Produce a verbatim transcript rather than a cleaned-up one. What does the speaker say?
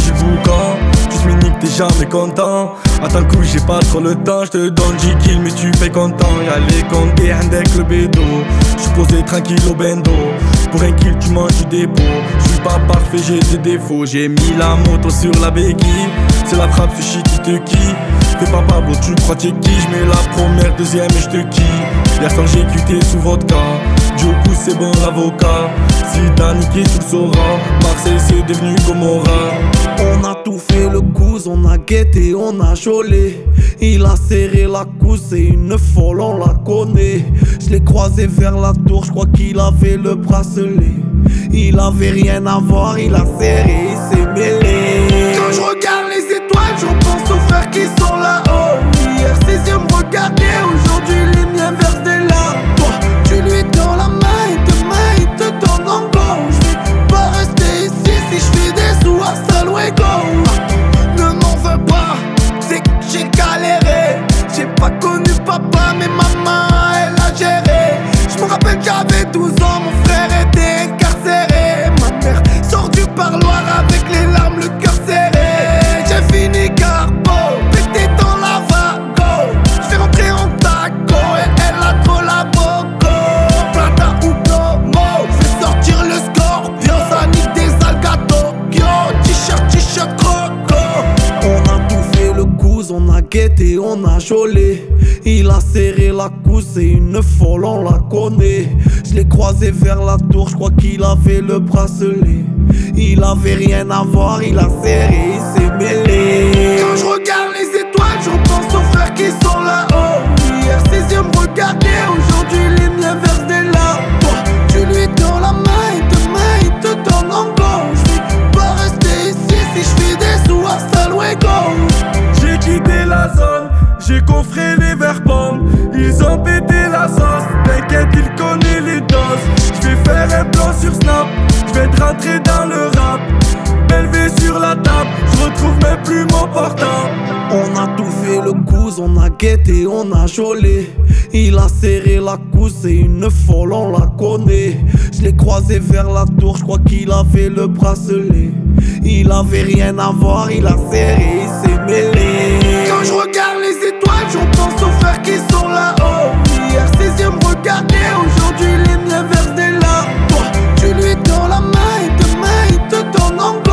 du boucan. Juste me nique, t'es jamais content. Attends coup, j'ai pas trop le temps. J'te donne dix kills mais tu fais content. Y'a les condés avec le bédo. J'suis posé tranquille au bendo. Pour un kill tu manges du dépôt. J'suis pas parfait, j'ai des défauts. J'ai mis la moto sur la béquille. C'est la frappe, ce shit qui te kiffe. Fais pas Pablo, tu crois t'es qui? J'mets la première, deuxième et j'te kiffe. Y'a sans G Q T sous vodka. Du coup c'est bon l'avocat. Si t'as niqué tu le sauras. Marseille c'est devenu Gomorrah. On a tout fait le couze, on a guetté, on a jolé. Il a serré la cousse, c'est une folle, on la connaît. Je l'ai croisé vers la tour, je crois qu'il avait le bracelet. Il avait rien à voir, il a serré, il s'est mêlé. Quand je regarde les étoiles, je pense aux frères qui sont là-haut. Hier ses yeux me regardaient, aujourd'hui les miens versent des larmes. Toi, tu lui tends la main et demain il te donne en go. Je vais pas rester ici si je fais des sous, hasta luego. Ne m'en veux pas, c'est que j'ai galéré. J'ai pas connu papa mais maman elle a géré. Je me rappelle que j'avais douze ans, mon frère était incarcéré. Ma mère sort du parloir avec les larmes, le cœur serré. J'ai fini carbo, pété dans la vago. J'fais rentrer en taco et elle a trop la boco. Plata ou plomo, j'fais sortir le scorpion. Ça nique des algatos, yo, t-shirt, t-shirt, croco. On a tout fait le couze, on a guetté, on a jolé. Il a serré la cousse, c'est une folle, on la connaît. Je l'ai croisé vers la tour, je crois qu'il avait le bracelet. Il avait rien à voir, il a serré, il s'est mêlé. Quand je regarde les étoiles, je pense aux frères qui sont là-haut. Hier ses yeux me regardaient, aujourd'hui les miens versent des larmes. Toi, tu lui tends la main et demain il te donne en go. Je vais pas rester ici si je fais des sous, hasta luego. J'ai quitté la zone, j'ai coffré les verres-bombes. Ils ont pété la sauce, t'inquiète ils connaissent les doses. J'vais faire un plan sur Snap, j'vais te rentrer dans le rap. Belvé sur la table, j'retrouve même plus mon portable. On a tout fait le couze, on a guetté, on a jolé. Il a serré la cousse, c'est une folle, on la connaît. Je l'ai croisé vers la tour, je crois qu'il avait le bracelet. Il avait rien à voir, il a serré, il s'est mêlé. Quand je regarde les étoiles, je pense aux frères qui sont là-haut. Hier ses yeux me regardaient, aujourd'hui les miens versent des larmes. Toi, tu lui tends la main et demain il te donne en go.